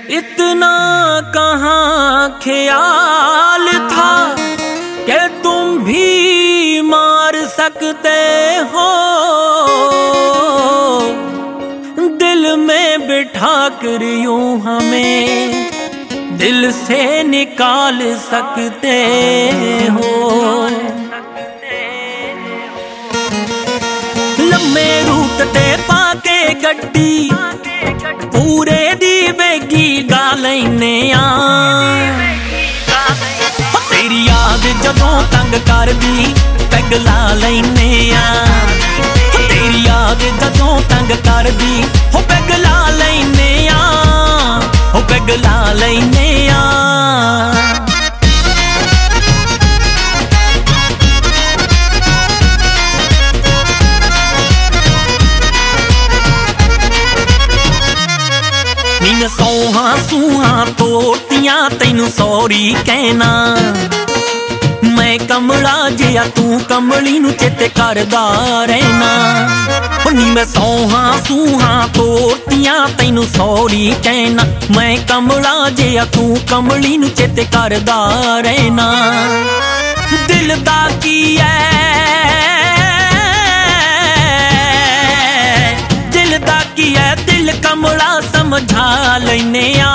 इतना कहाँ ख्याल था कि तुम भी मार सकते हो, दिल में बिठा कर यूं हमें दिल से निकाल सकते हो। लम्मे रूट ते पाके गड्डी पूरे दी बेगी गा लैने आ, तेरी याद जदों तंग कर दी पैग ला लैने आ, तेरी याद जदों तंग कर दी हो पैग ला लैने आ, हो पैग ला लैने आ। नीन सौहा सूहा तोड़तियां तैनू सॉरी कहना, मैं कमला जिया तू कमली नू चेते करदा रहना। नी मैं सौहा सूहा तोड़तियां तैनू सॉरी कहना, मैं कमला जिया तू कमली नू चेते करदा रहना। दिल दा की दिल दा की दिल कमला समझा लैने आ,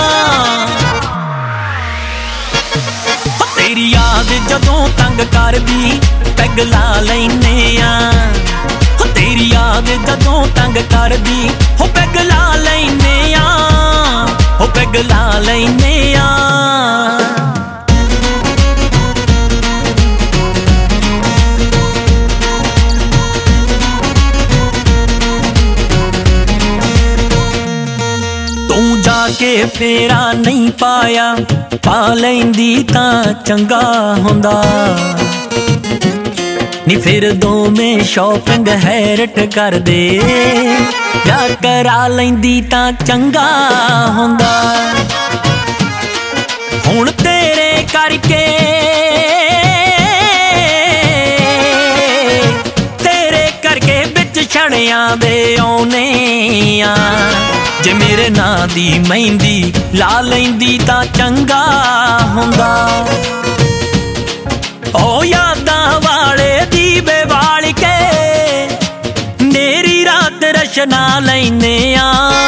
तेरी याद जदों तंग कर दी पैग ला लैने आ, तेरी याद जदों तंग कर दी हो पैग ला लैने आ, हो पैग ला लैने आ। जाके फेरा नहीं पाया पा लैंदी तां चंगा हुंदा, नी फिर दो में शॉपिंग हैरट कर दे जा करा लैंदी तां चंगा हुंदा। हुण तेरे करके बिच छड़ियां दे औने आ, जे मेरे नां दी मेहंदी ला लैंदी तां चंगा हुंदा। ओ यादां वाले दीवे बाल के मेरी रात रशना लैने आ,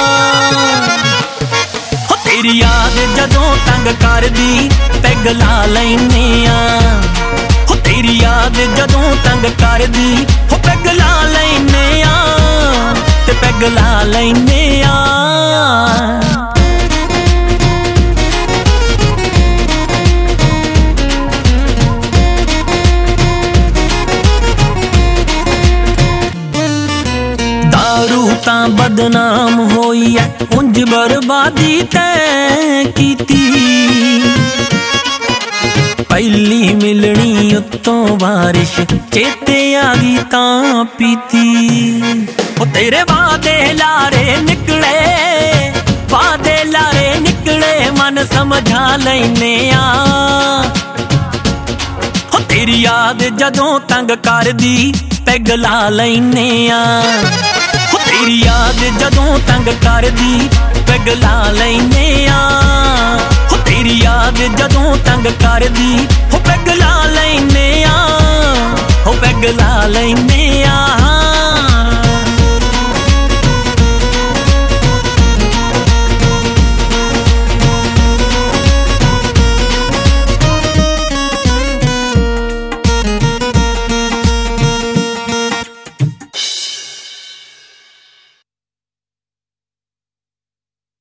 हो तेरी याद जदों तंग कर दी पैग ला लैने आ, हो तेरी याद जदों तंग कर दी हो पैग ला लैने आ, ते पैग ला लैने आ। दारू तां बदनाम होई है उंज बर्बादी तैं कीती, पहली मिलनी उत्तों बारिश चेते आ गई तां पीती। ओ तेरे वादे लारे निकले, वादे लारे निकले मन समझा लैने आ, हो तेरी याद जदों तंग कर दी पैग ला लैने आ, हो तेरी याद जदों तंग कर दी पैग ला लैने आ, हो तेरी याद जदों तंग कर दी हो पैग ला लैने आ, हो पैग ला लैने आ।